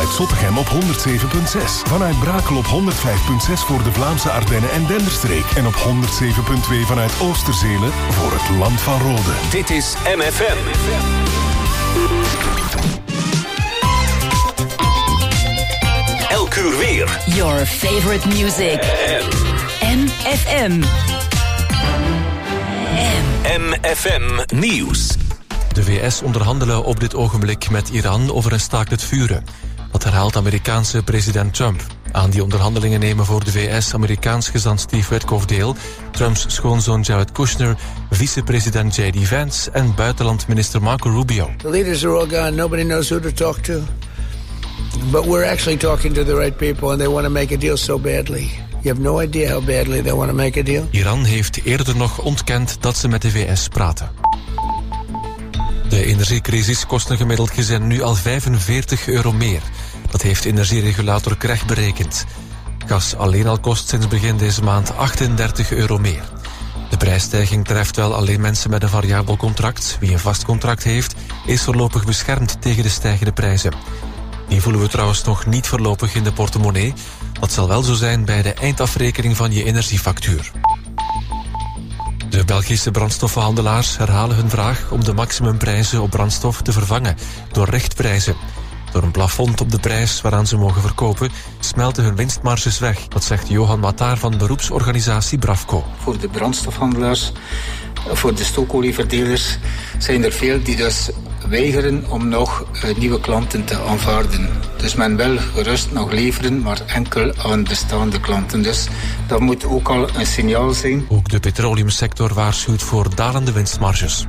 vanuit Zottegem op 107.6. Vanuit Brakel op 105.6 voor de Vlaamse Ardennen en Denderstreek. En op 107.2 vanuit Oosterzelen voor het Land van Rode. Dit is MFM. Elk uur weer. Your favorite music. MFM. MFM Nieuws. De VS onderhandelen op dit ogenblik met Iran over een staakt het vuren. Dat herhaalt Amerikaanse president Trump. Aan die onderhandelingen nemen voor de VS Amerikaans gezant Steve Witkoff deel, Trumps schoonzoon Jared Kushner, vicepresident J.D. Vance en buitenlandminister Marco Rubio. The leaders are all gone. Nobody knows who to talk to. But we're actually talking to the right people and they want to make a deal so badly. You have no idea how badly they want to make a deal. Iran heeft eerder nog ontkend dat ze met de VS praten. De energiecrisis kost een gemiddeld gezin nu al €45 meer. Dat heeft energieregulator Krech berekend. Gas alleen al kost sinds begin deze maand €38 meer. De prijsstijging treft wel alleen mensen met een variabel contract. Wie een vast contract heeft, is voorlopig beschermd tegen de stijgende prijzen. Die voelen we trouwens nog niet voorlopig in de portemonnee. Dat zal wel zo zijn bij de eindafrekening van je energiefactuur. De Belgische brandstoffenhandelaars herhalen hun vraag om de maximumprijzen op brandstof te vervangen door richtprijzen. Door een plafond op de prijs waaraan ze mogen verkopen, smelten hun winstmarges weg. Dat zegt Johan Mataar van beroepsorganisatie Bravco. Voor de brandstofhandelaars, voor de stookolieverdelers zijn er veel die dus weigeren om nog nieuwe klanten te aanvaarden. Dus men wil gerust nog leveren, maar enkel aan bestaande klanten. Dus dat moet ook al een signaal zijn. Ook de petroleumsector waarschuwt voor dalende winstmarges.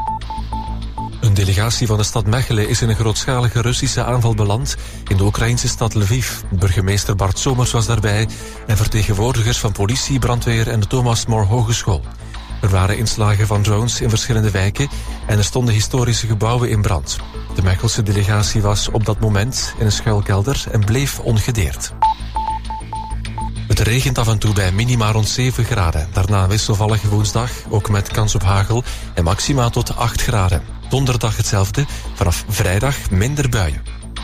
Een delegatie van de stad Mechelen is in een grootschalige Russische aanval beland in de Oekraïnse stad Lviv. Burgemeester Bart Somers was daarbij en vertegenwoordigers van politie, brandweer en de Thomas More Hogeschool. Er waren inslagen van drones in verschillende wijken en er stonden historische gebouwen in brand. De Mechelse delegatie was op dat moment in een schuilkelder en bleef ongedeerd. Het regent af en toe bij minima rond 7 graden. Daarna een wisselvallige woensdag, ook met kans op hagel en maxima tot 8 graden. Donderdag hetzelfde, vanaf vrijdag minder buien.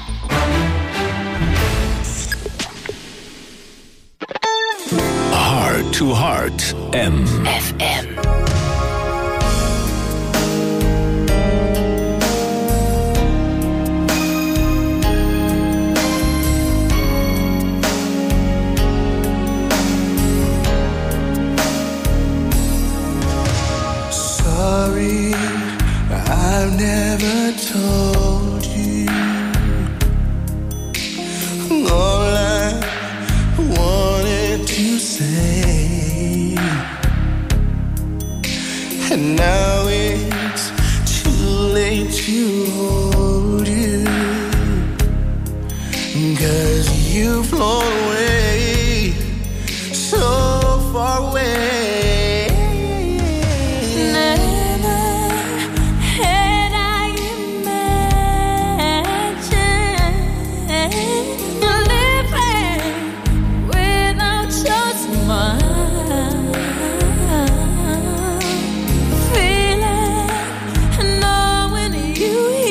Heart to Heart. FM. Sorry, I've never told you all I wanted to say, and now it's too late to hold you, 'cause you've flown away, so far away. You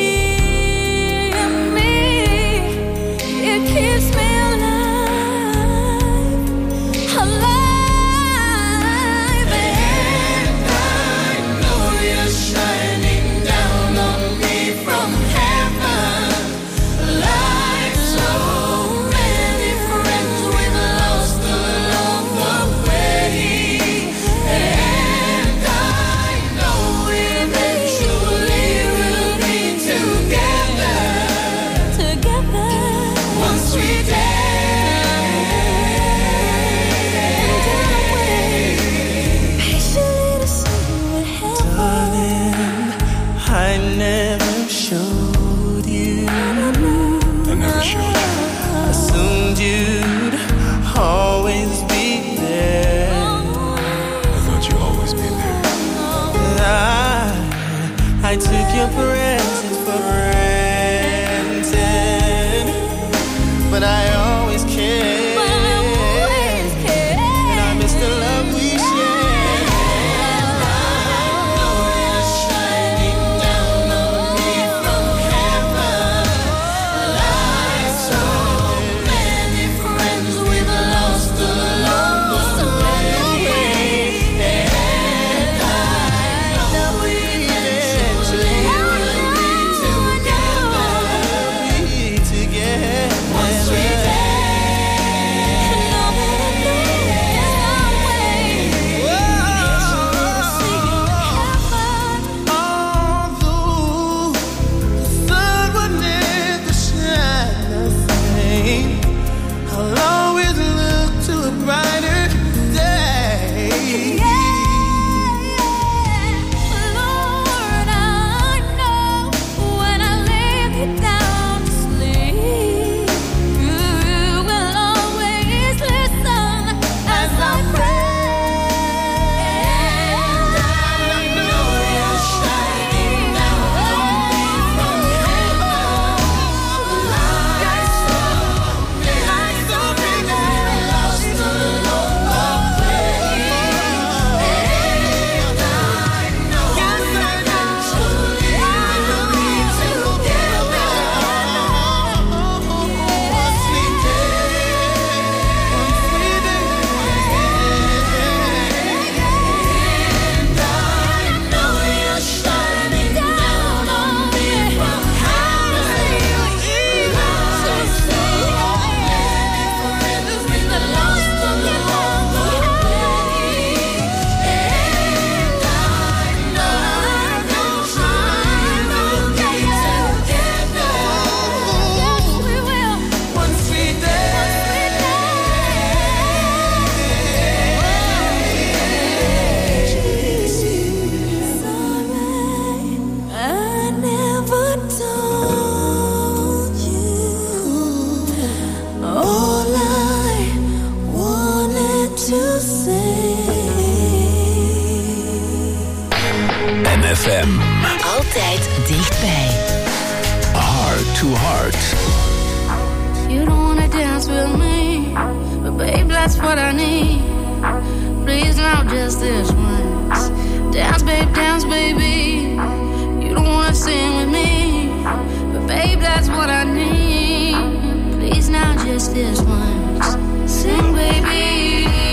to Heart. You don't wanna dance with me, but babe, that's what I need. Please, now just this once. Dance, baby. You don't wanna sing with me, but babe, that's what I need. Please, now just this once. Sing, baby.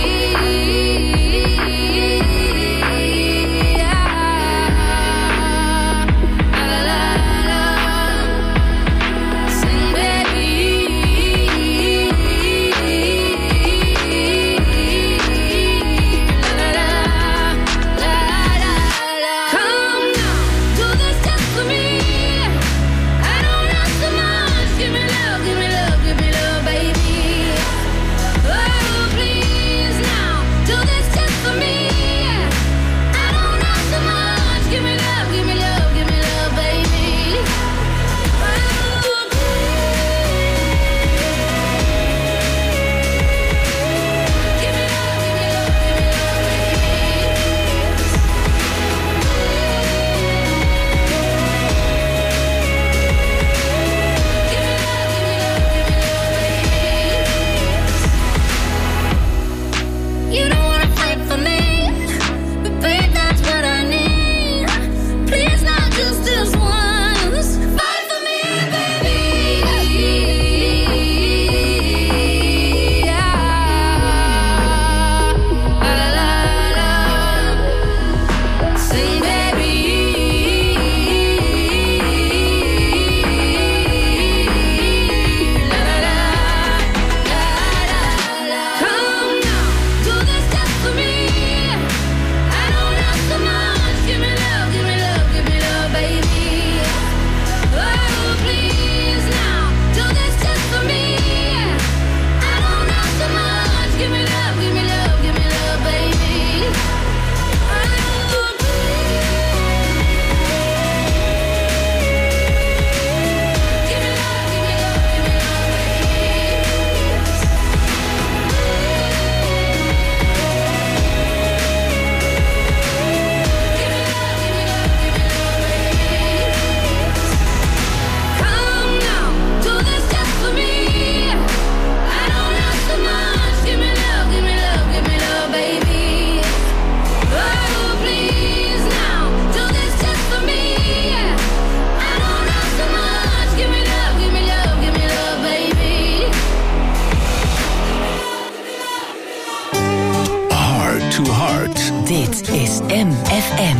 Dit is MFM.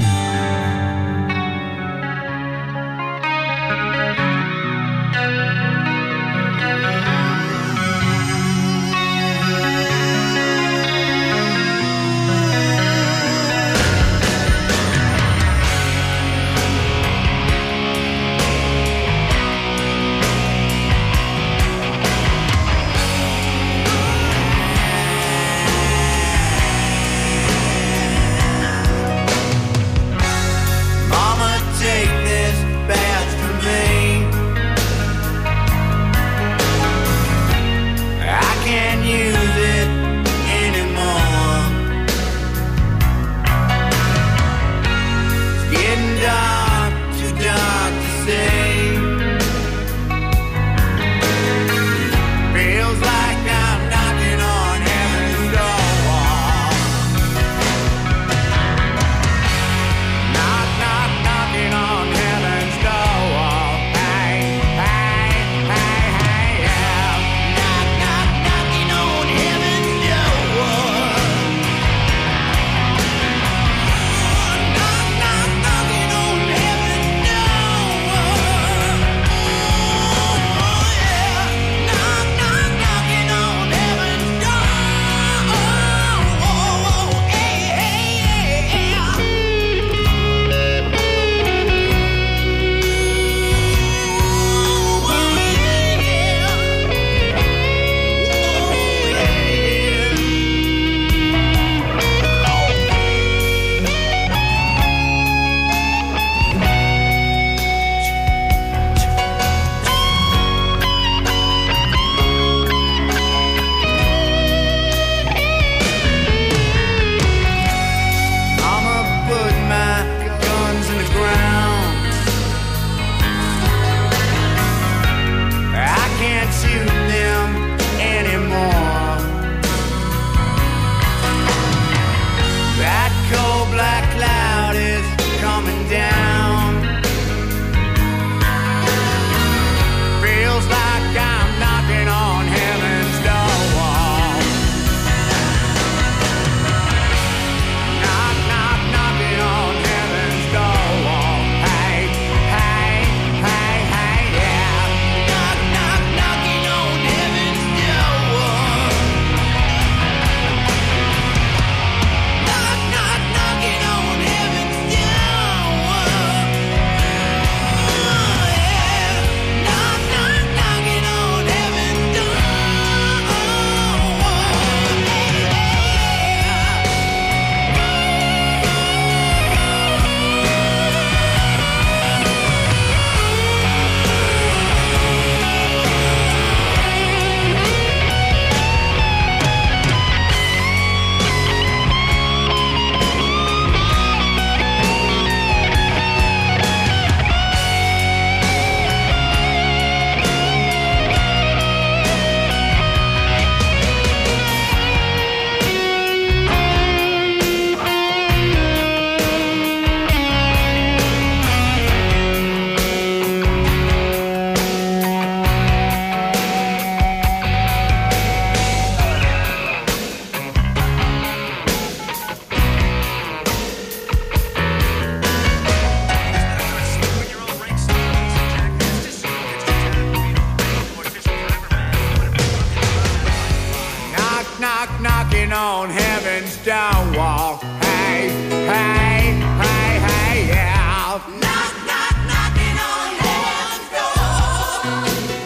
on heaven's stone wall. Hey, hey, hey, hey, yeah. Knock, knock, knocking on heaven's door.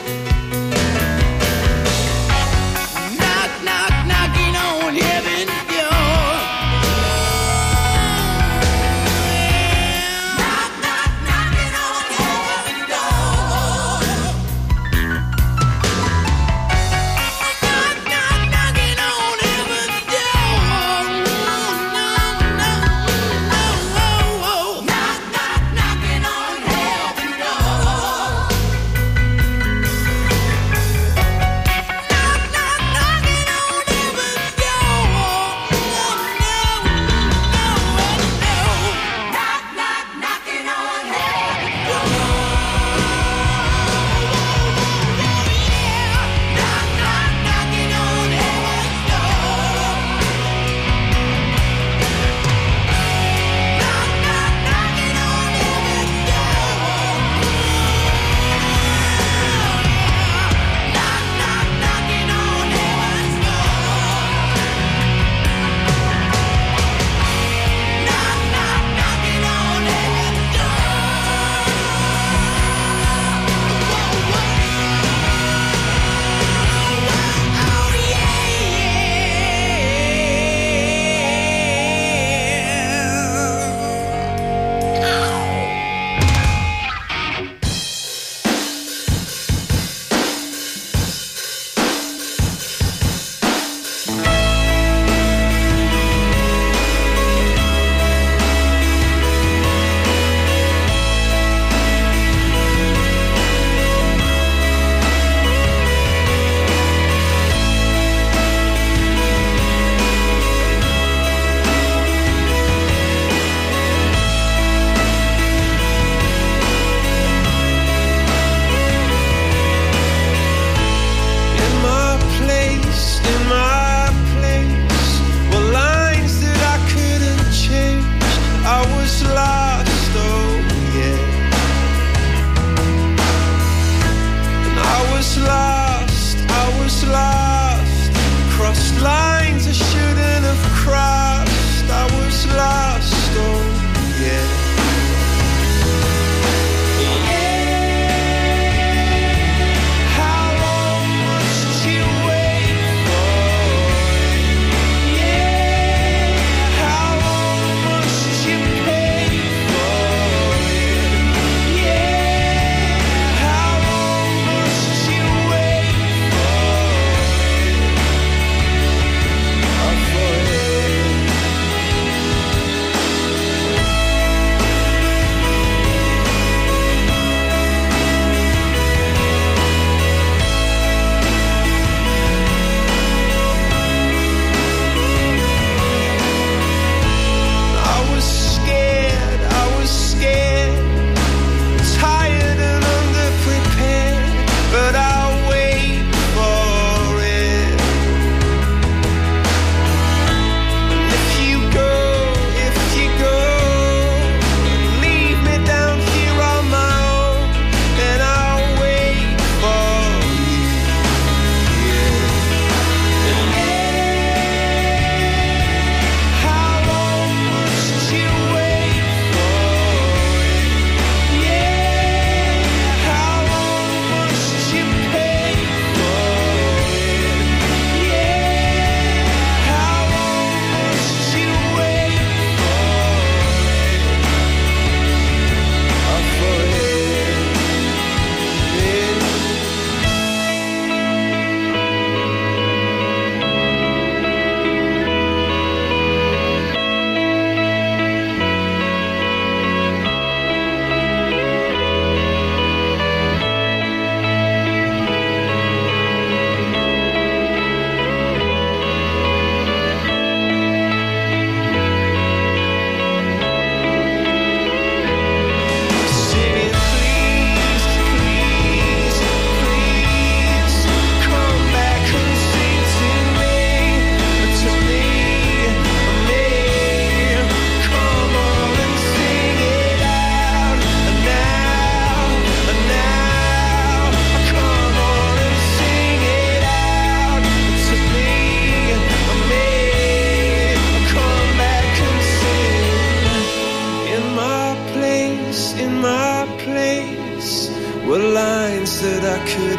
Knock, knock, knocking on heaven's door. Knock, knock, knocking on heaven's door. Knock, knock, knocking on heaven's door.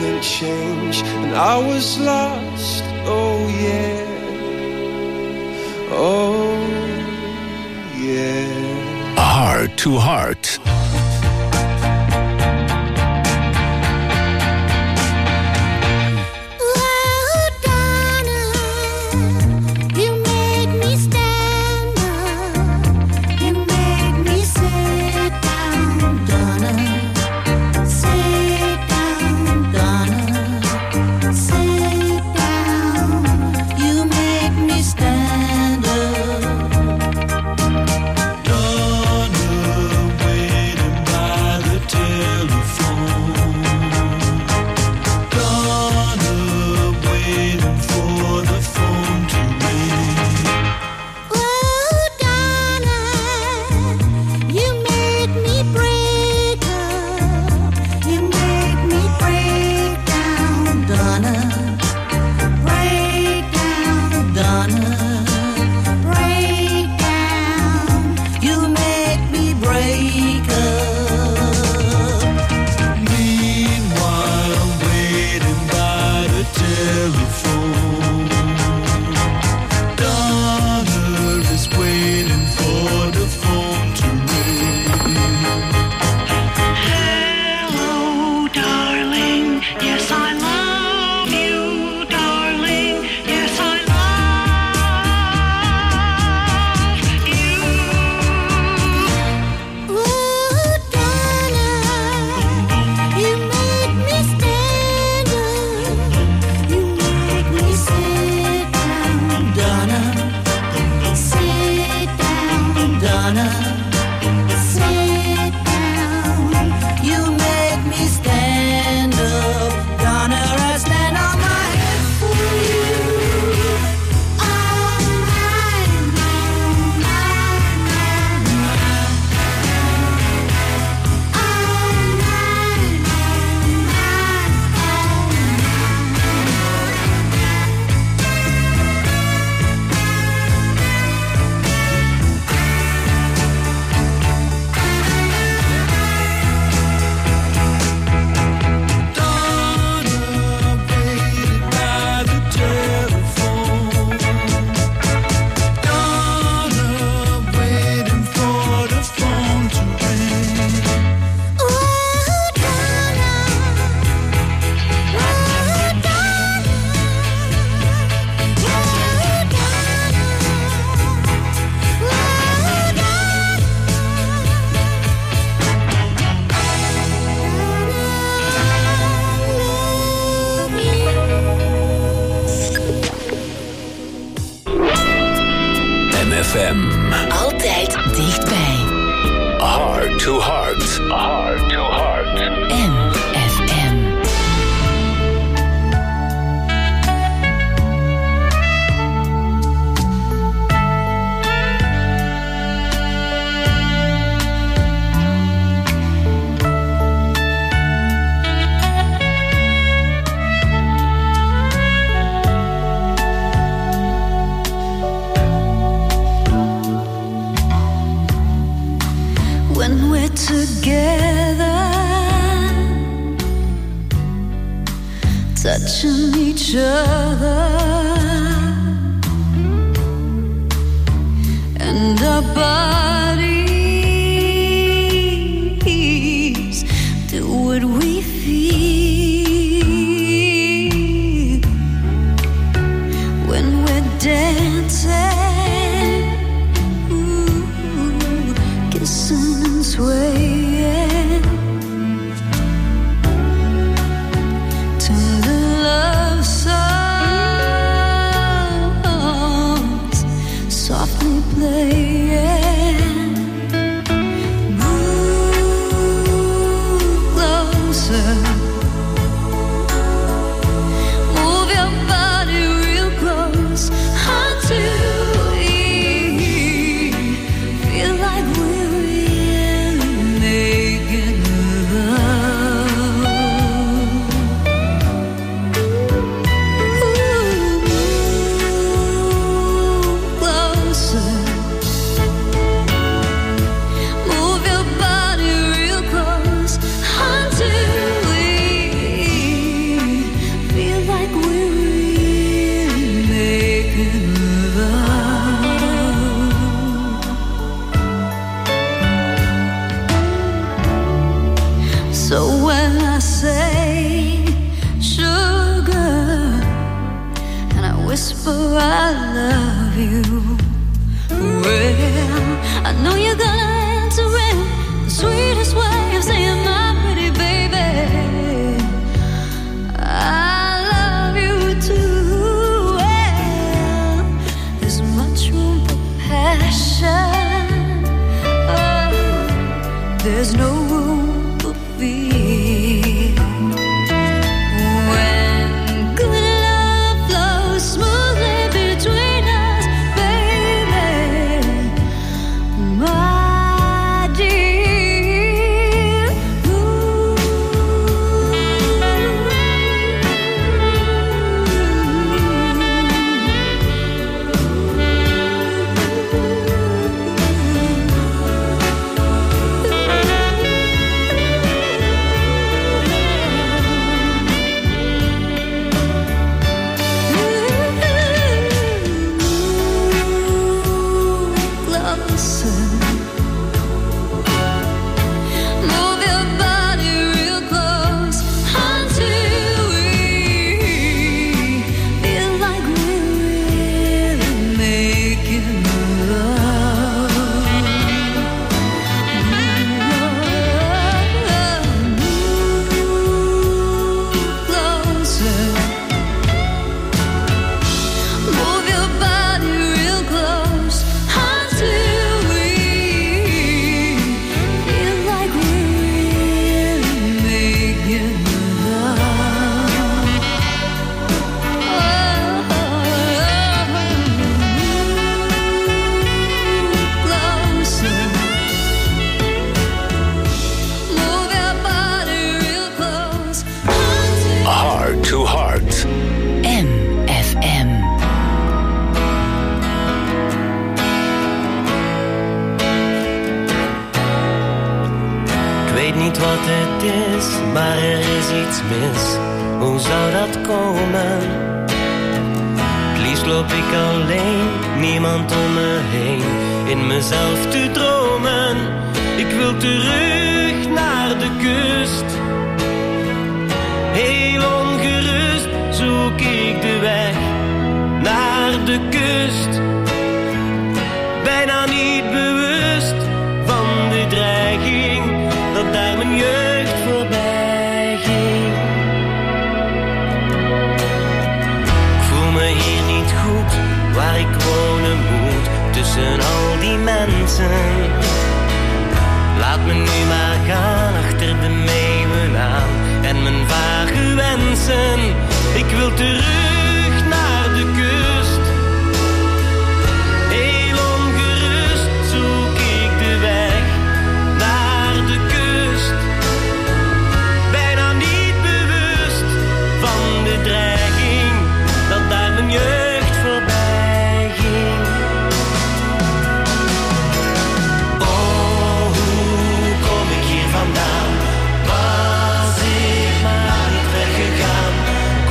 couldn't change, and I was lost, oh yeah, oh yeah. Heart to Heart. Altijd dichtbij. Heart to Heart. Heart to Heart. MFM. When we're together, touching each other, and our bodies do what we feel. When we're dancing, kissing and swaying to the love songs softly playing. there's no room for fear. When good love flows smoothly between us, baby, my dear. Ooh. Maar er is iets mis, hoe zou dat komen? Het liefst loop ik alleen, niemand om me heen, in mezelf te dromen. Ik wil terug naar de kust. Heel ongerust zoek ik de weg naar de kust. Bijna niet bewust van de dreiging dat daar mijn jeugd voorbij ging. Ik voel me hier niet goed, waar ik wonen moet, tussen al die mensen. Laat me nu maar gaan, achter de meeuwen aan en mijn vage wensen. Ik wil terug naar de kust. Heel ongerust zoek ik de weg naar de kust. Bijna niet bewust van de dreiging dat daar mijn jeugd voorbij ging. Oh, hoe kom ik hier vandaan? Was ik maar niet weggegaan?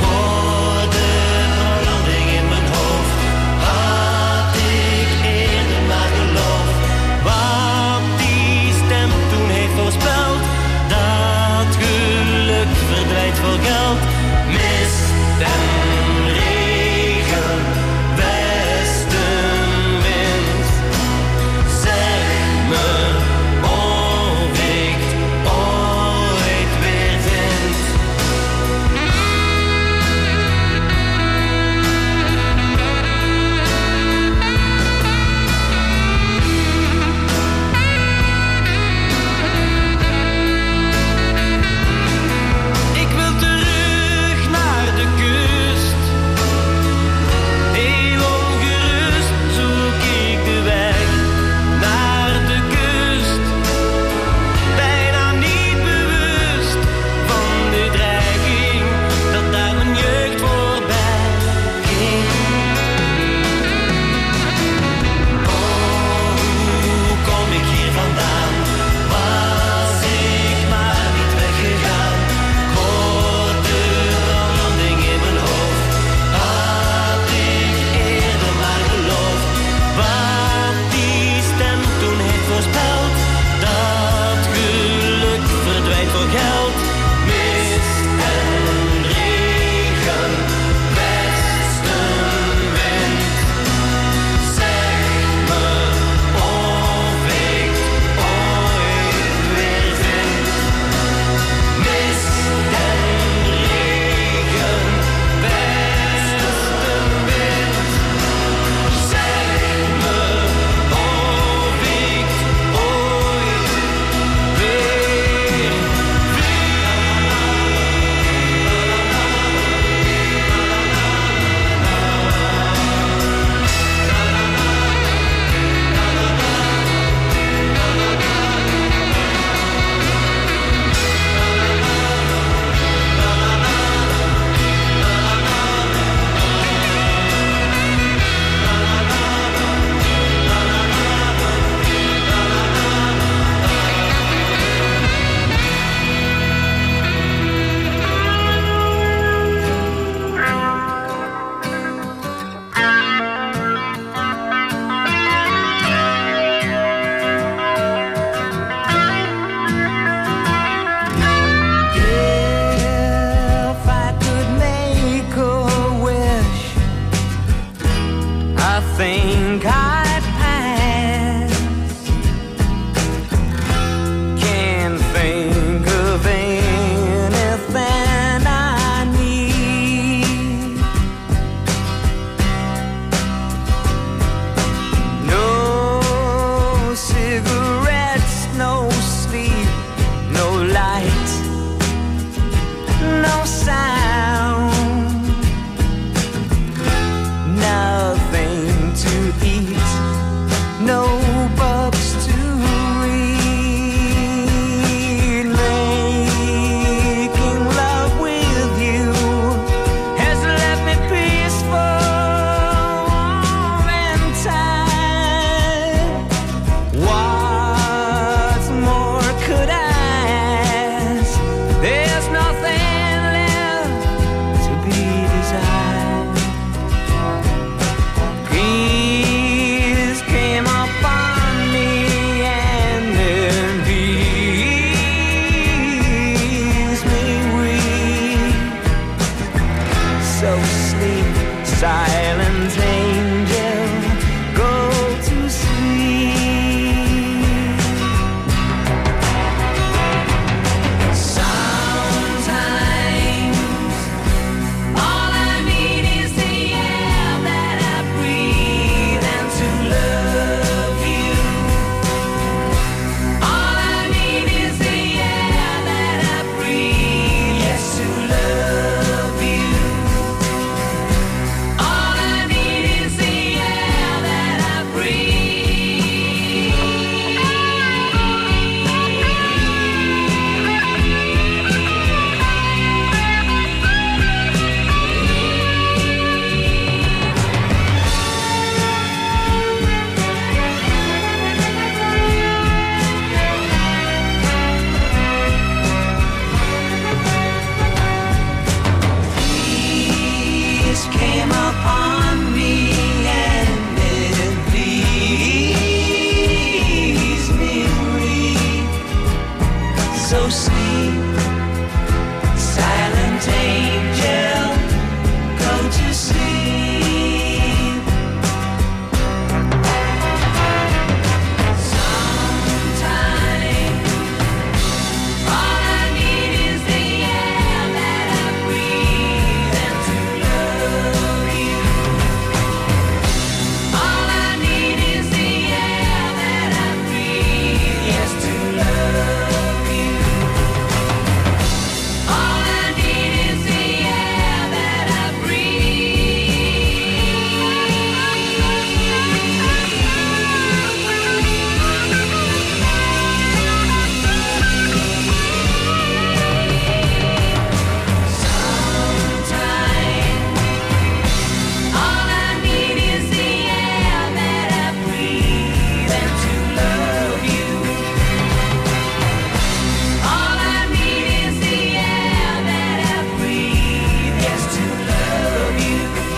So sleep, silent angel, go to sleep. Sometimes all I need is the air that I breathe and to love you. All I need is the air that I breathe, yes, to love you. All I need is the air that I breathe. Peace came upon me and it pleased me. So sleep, silent angel, go to sleep. Sometimes all I need is the air that I breathe and to love you. All I need is the air that I breathe, yes, to love you. All I need is the air that I Sometimes all I need is the air that I breathe and to love you. All I need is the air that I breathe, yes, to love you.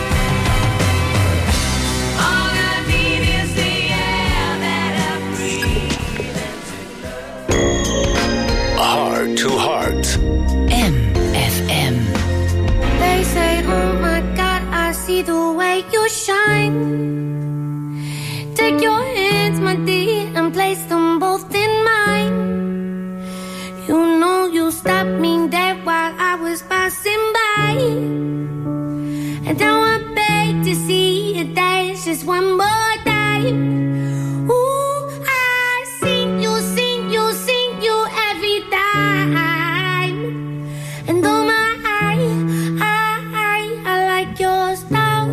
All I need is the air that I breathe and to love. Heart to Heart. MFM. They say, oh my God, I see the way you shine. Take your hands, my dear, and place them both in mine. You know you stopped me dead while I was passing by. And now I beg to see you dance just one more time. Ooh, I sing you every time. And oh my, I like your style.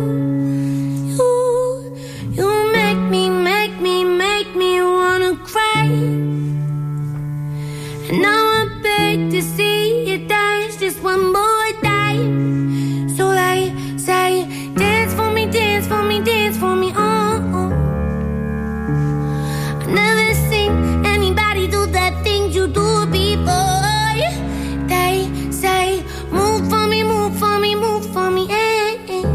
You make me wanna cry. And now I beg to see you dance just one more time. So they say, dance for me, dance for me, dance for me, oh, oh. I never seen anybody do the things you do before. They say, move for me, move for me, move for me, eh, eh.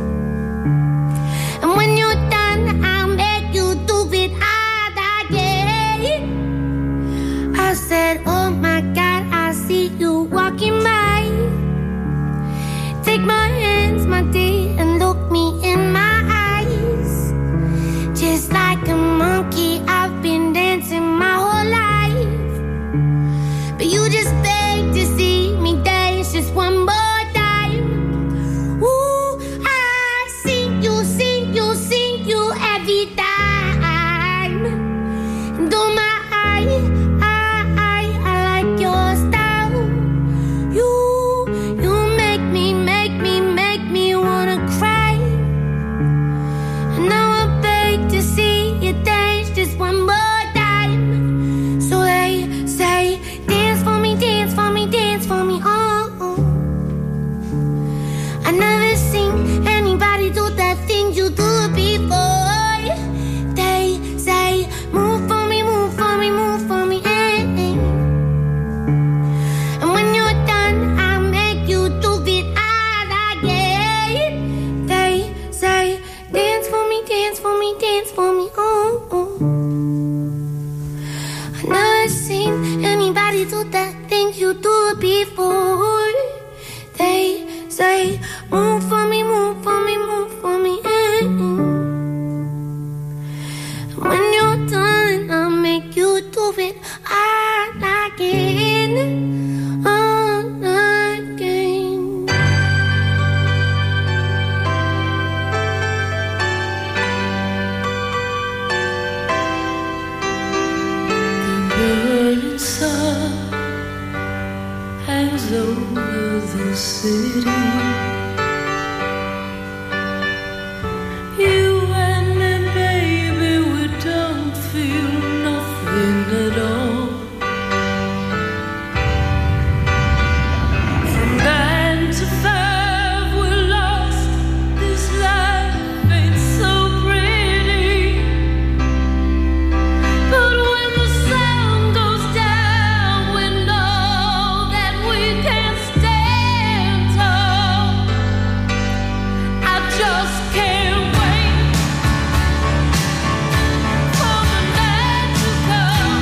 And when you're done, I'll make you do it all again. I said, oh my God, I see you walking by. Take my hands, my dear, and look me in my eyes. Just like a monkey, I've been dancing my whole life. But you just beg to see me dance just one more time. Ooh, I sing you every time. And oh my, I like your style. You make me wanna cry. And now I beg to see you dance just one more time. So they say, dance for me, dance for me, dance for me, oh, oh. I never seen anybody do the things you do before. They say, move for me, move for me, move for me, eh, eh. And when you're done, I'll make you do it all again. They say, dance for me, dance for me, dance for me, oh, oh. I never seen anybody do the things you do before. They say, move city. You and me, baby, we don't feel nothing at all. From 9 to 5 we're lost. This life ain't so pretty. But when the sun goes down, we know that we can't stand tall. I just can't wait for the night to come.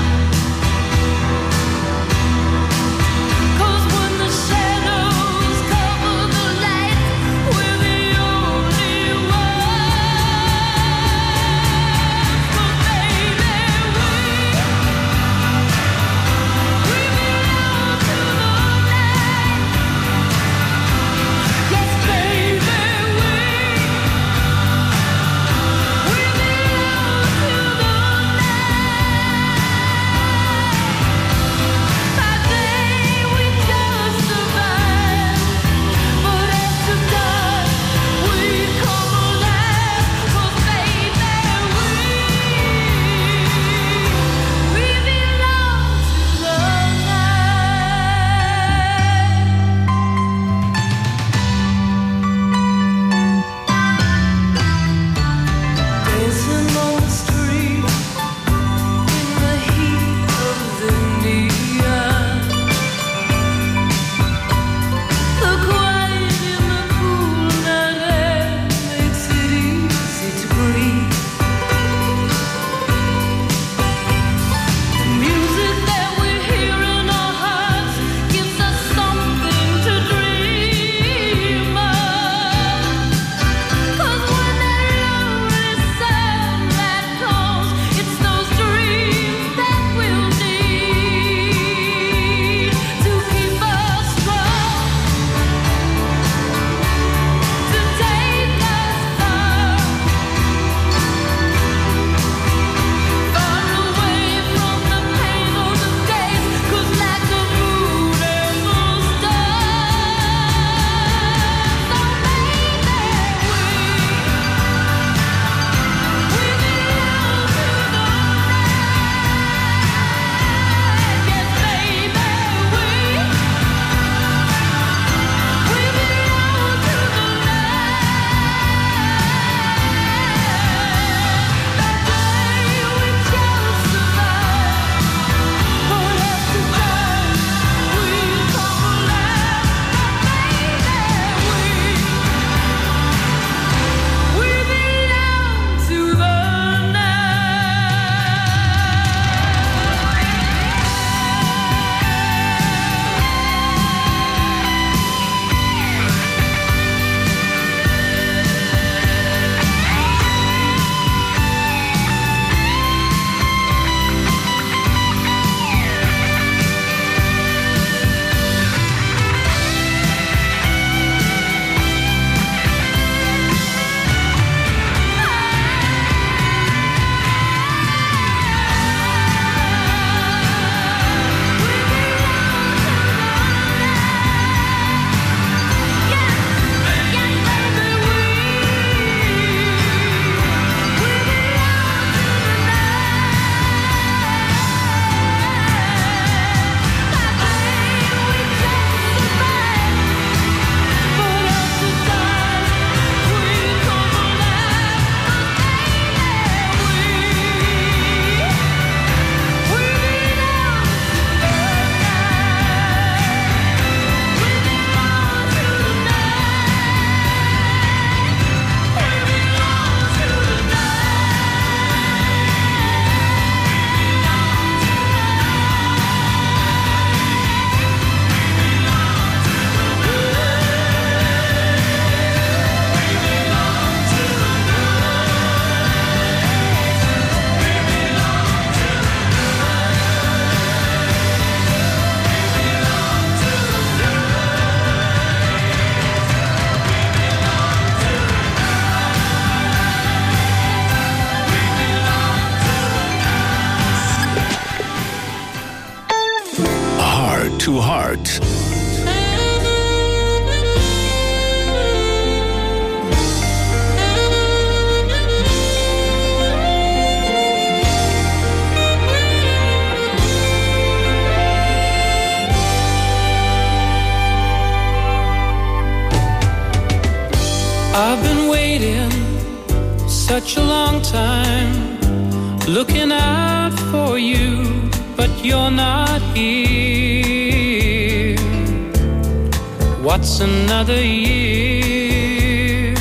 'Cause when the shadows cover the light, we're the only ones. But baby, we belong to the night. Yes, baby, we belong to the night. By day we just survive, but after dark we come alive. 'Cause baby, we belong to the night. Dancing on the street in the heat of the neon. The quiet in the cool night air makes it easy to breathe. The music that we hear in our hearts gives us something to dream of. 'Cause when that lonely sunlight comes, it's those dreams that we'll need to keep us strong, to take us far, far away from the pain of the days. 'Cause like the moon and the stars, so baby, we belong to the night. Yes, baby, we belong to the night. That day we just survive, but after dark we come alive. But baby, we belong to the Heart to Heart. I've been waiting such a long time, looking out for you, but you're not here. What's another year?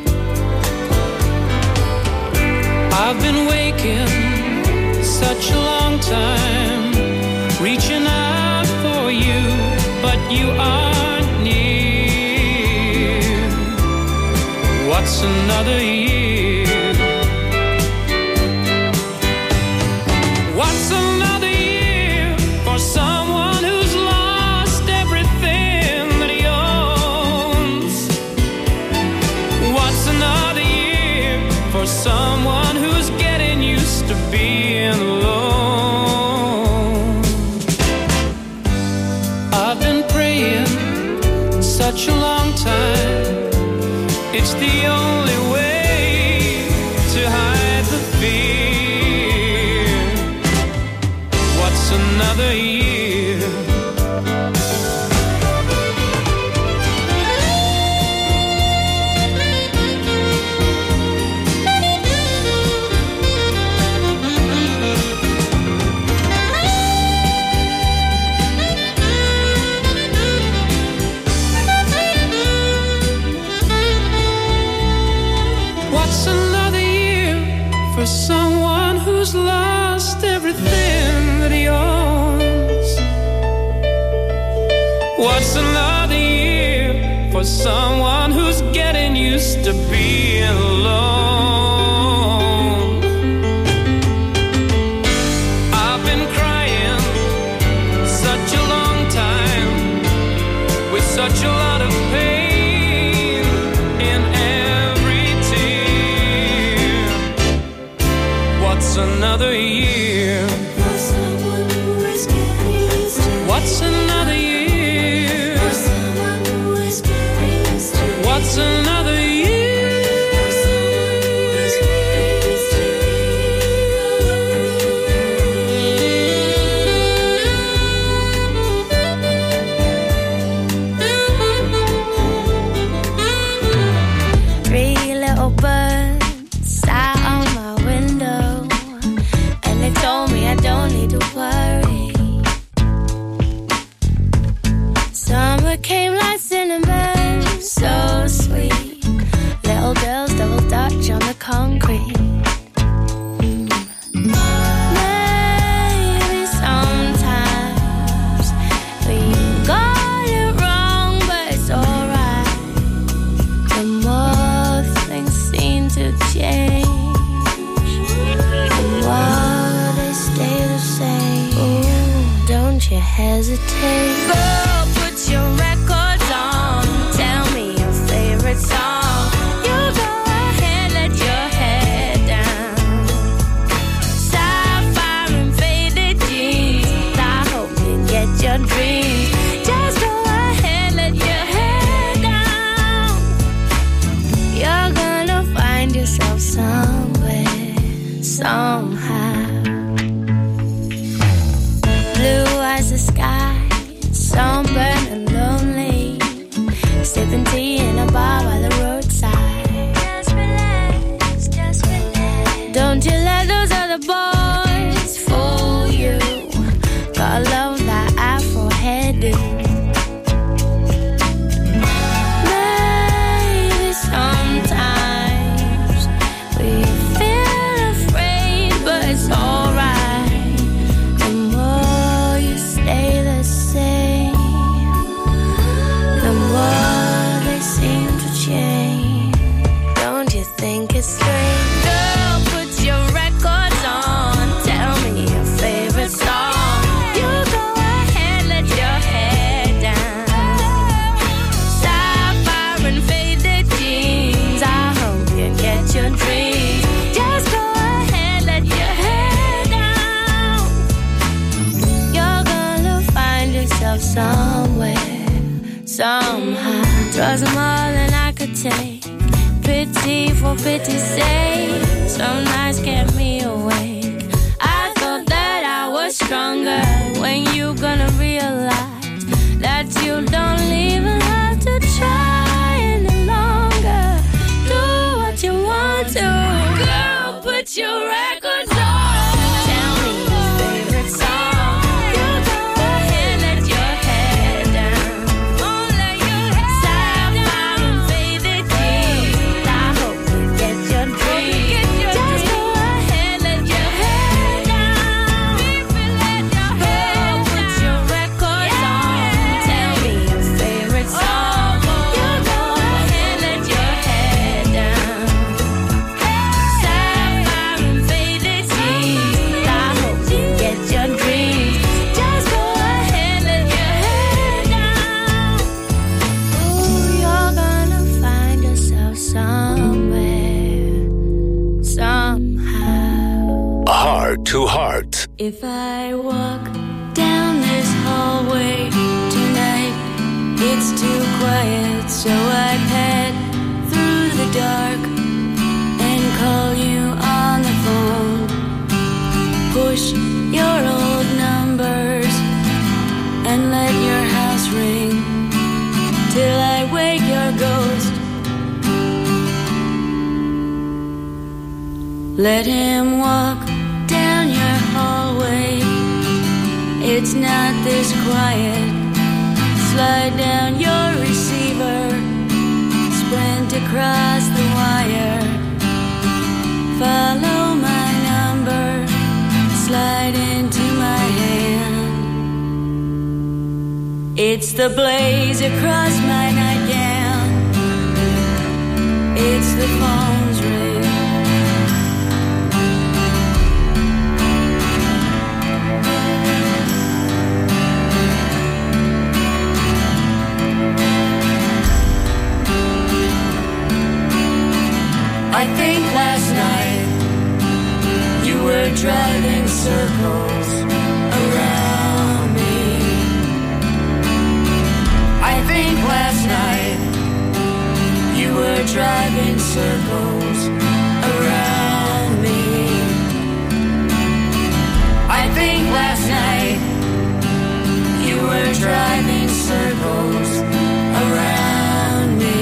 I've been waking such a long time, reaching out for you, but you aren't near. What's another year? What's another year for someone who's lost everything that he owns? What's another year for someone who's getting used to being alone? I've been praying such a long time, it's the only way to hide the fear. What's another year? What's another year for someone who's lost everything that he owns? What's another year for someone who's getting used to being alone? I've been crying such a long time, with such a lot of pain in every tear. What's another year? For someone who is getting used to. What's another year? For someone who is getting used to. What's another year? For someone who is getting used to. Three little birds sat on my window, and they told me I don't need to worry. Summer came like cinnamon, so sweet. Little girls double dutch on the concrete. Maybe sometimes we got it wrong, but it's alright. The more things seem to change, the more they stay the same. Ooh, don't you hesitate. Girl, put your records on. Tell me your favorite song. You go ahead, let your head down. Sapphire and faded jeans. I hope you get your dreams. Just go ahead, let your head down. You're gonna find yourself somewhere, somehow. Blue as the sky, sunburned and lonely, sipping tea in a bar by the roadside. Just relax, just relax. Don't you let those other boys fool you. Gotta love that Afro hairdo. Maybe sometimes we feel afraid, but it's alright. The more you stay the same, the more they seem to change. Don't you think it's strange? Girl, put your records on. Tell me your favorite song. You go ahead, let your head down. Sapphire and faded jeans. I hope you get your dreams. Just go ahead, let your head down. You're gonna find yourself somewhere, somehow. 'Twas more than I could take. Pity for pity's sake. Some nights kept me awake. I thought that I was stronger. When you gonna realize that you don't even have to try any longer? put your records on. Tell me your favorite song. You go ahead, let your head down. Oh, let your head Sapphire and faded jeans. I hope you get your dreams. Just go ahead, let your head down. Baby, let your head down. Put your records on. Tell me your favorite song. You go ahead, let your head down. Sapphire and faded jeans. I hope you get your dreams. Just go ahead, let your head down. Ooh, you're gonna find yourself somewhere, somehow. Heart to Heart. If I walk down this hallway tonight, it's too quiet, so I pad through the dark and call you on the phone. Push your old numbers and let your house ring till I wake your ghost. Let him walk down your hallway. It's not this quiet. Slide down your receiver. Sprint across the wire. Follow my number. Slide into my hand. It's the blaze across my nightgown. It's the phone's ring. I think last night you were driving circles around me. I think last night you were driving circles around me. I think last night you were driving circles around me.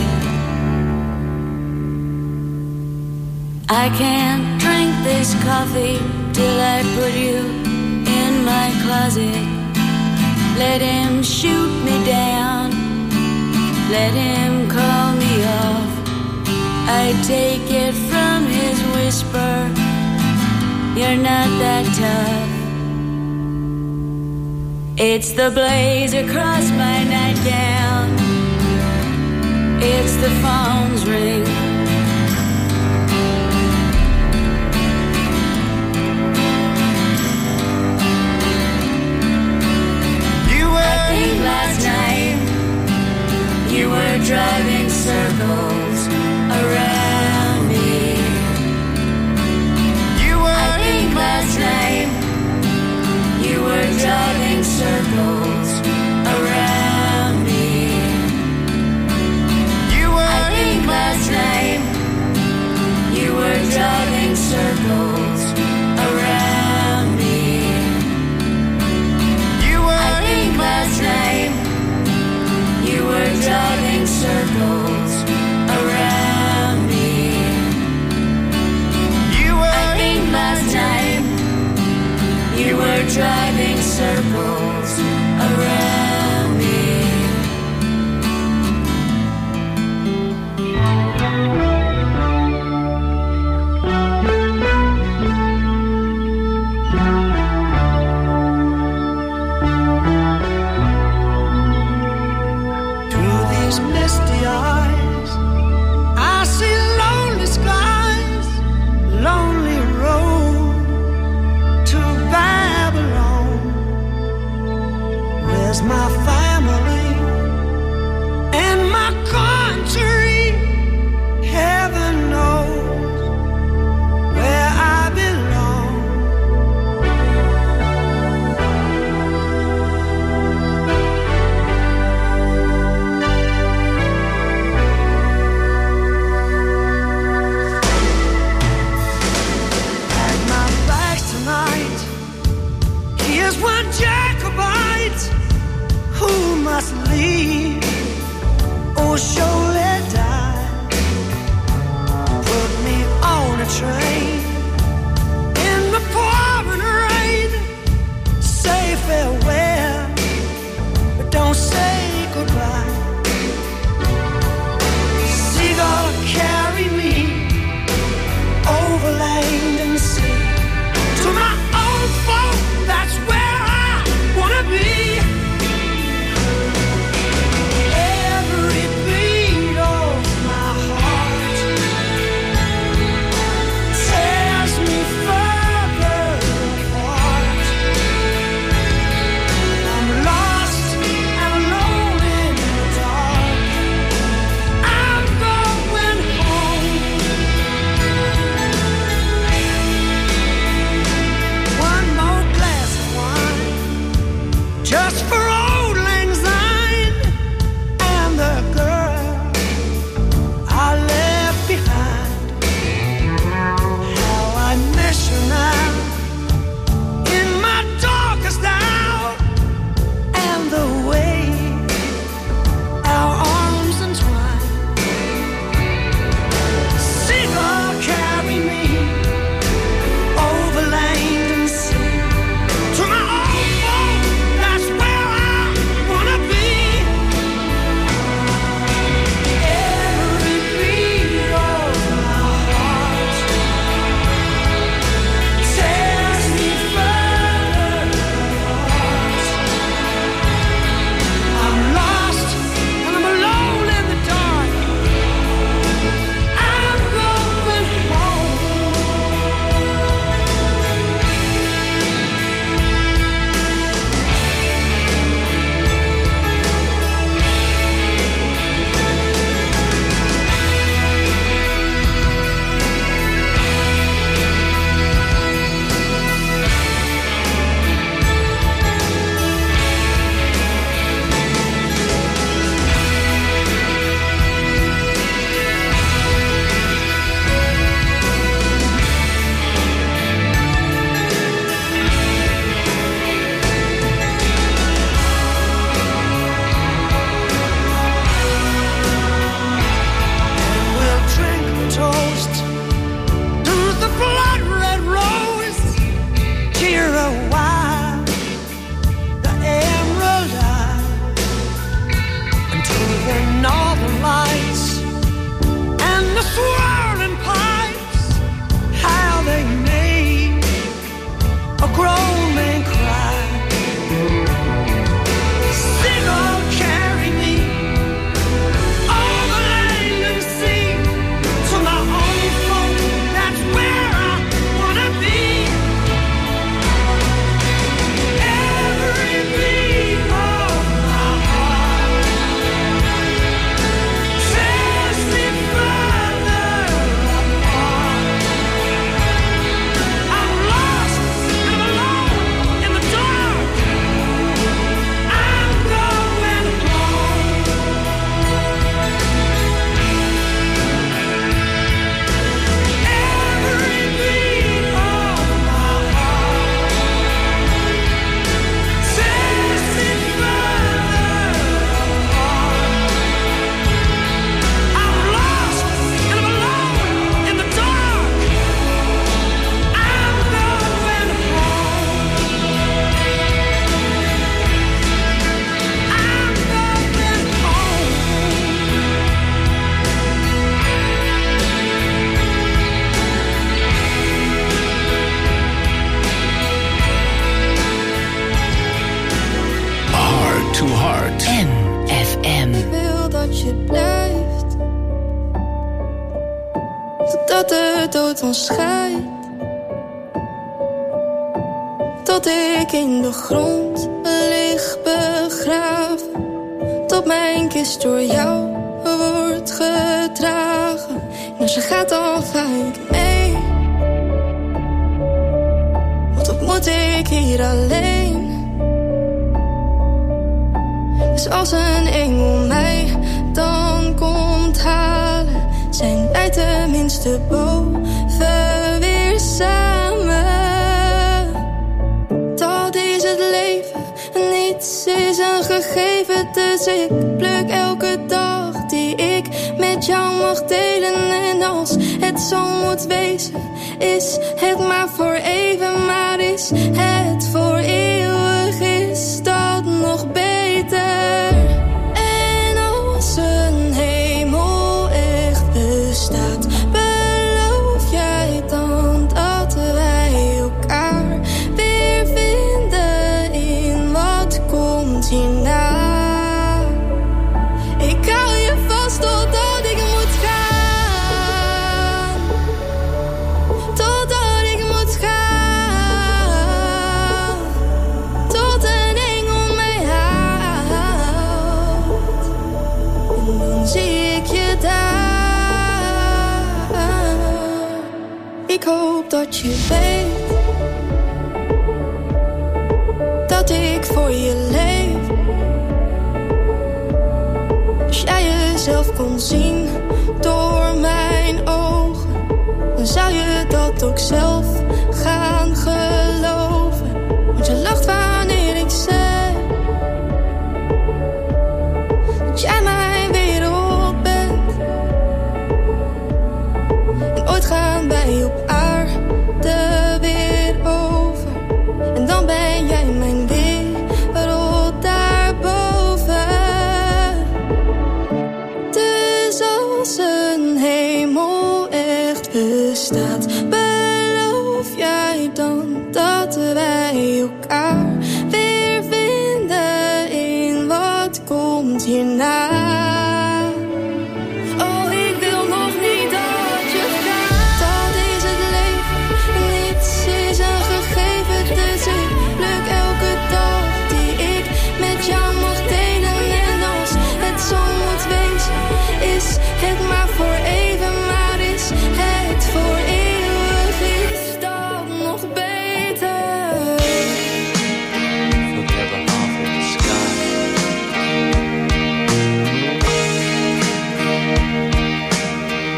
I can't drink this coffee till I put you in my closet. Let him shoot me down. Let him call me off. I take it from his whisper. You're not that tough. It's the blaze across my nightgown. It's the phone's ring. Last night you were driving circles around me. I think last night you were driving circles around me. I think Totdat de dood ons scheidt. Tot ik in de grond lig begraven. Tot mijn kist door jou wordt gedragen. En als je gaat dan ga ik mee. Want wat moet ik hier alleen? Dus als een engel mij dan komt halen, zijn wij tenminste boven weer samen. Dat is het leven, niets is een gegeven. Dus ik pluk elke dag die ik met jou mag delen. En als het zo moet wezen, is het maar voor even. Maar is het voor eeuwig, is dat nog beter. En als een hemel echt bestaat, beloof jij dan dat wij elkaar weer vinden in wat komt hierna? Ik hou je vast totdat ik moet gaan. Totdat ik moet gaan. Tot een engel mij haalt. En dan zie ik je daar. Ik hoop dat je weet dat ik voor je leef. Als jij jezelf kon zien door mijn ogen, dan zou je dat ook zelf gaan geloven. Want je lacht wanneer ik zeg dat jij mijn wereld bent. En ooit gaan wij op aarde weer over. En dan ben jij mijn wereld daarboven. Dus als een hemel echt bestaat, beloof jij dan dat wij elkaar weer vinden in wat komt hierna?